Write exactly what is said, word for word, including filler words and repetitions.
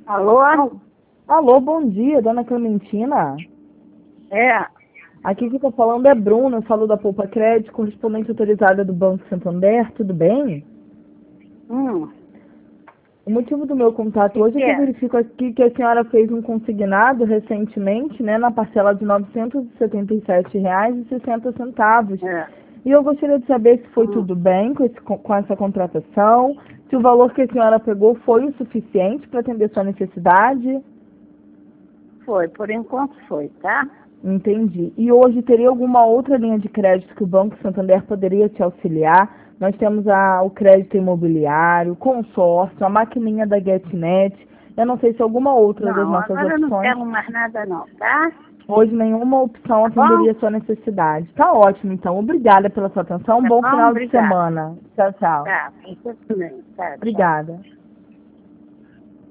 Alô? Alô, bom dia, dona Clementina. É. Aqui quem está falando é Bruna, eu falo da Poupa Crédito, correspondente autorizada do Banco Santander, tudo bem? Hum. O motivo do meu contato hoje é que eu verifico aqui que a senhora fez um consignado recentemente, né, na parcela de novecentos e setenta e sete reais e sessenta centavos. É. E eu gostaria de saber se foi Hum. tudo bem com, esse, com essa contratação, se o valor que a senhora pegou foi o suficiente para atender sua necessidade. Foi, por enquanto foi, tá? Entendi. E hoje teria alguma outra linha de crédito que o Banco Santander poderia te auxiliar? Nós temos a, o crédito imobiliário, consórcio, a maquininha da GetNet. Eu não sei se alguma outra das Não, nossas agora eu não opções. quero mais nada não, tá? Hoje nenhuma opção Tá atenderia bom? a sua necessidade. Tá ótimo, então. Obrigada pela sua atenção. Um Tá bom bom? final de Obrigada. semana. Tchau, tchau. Tá, você também. Tá, tchau. Obrigada.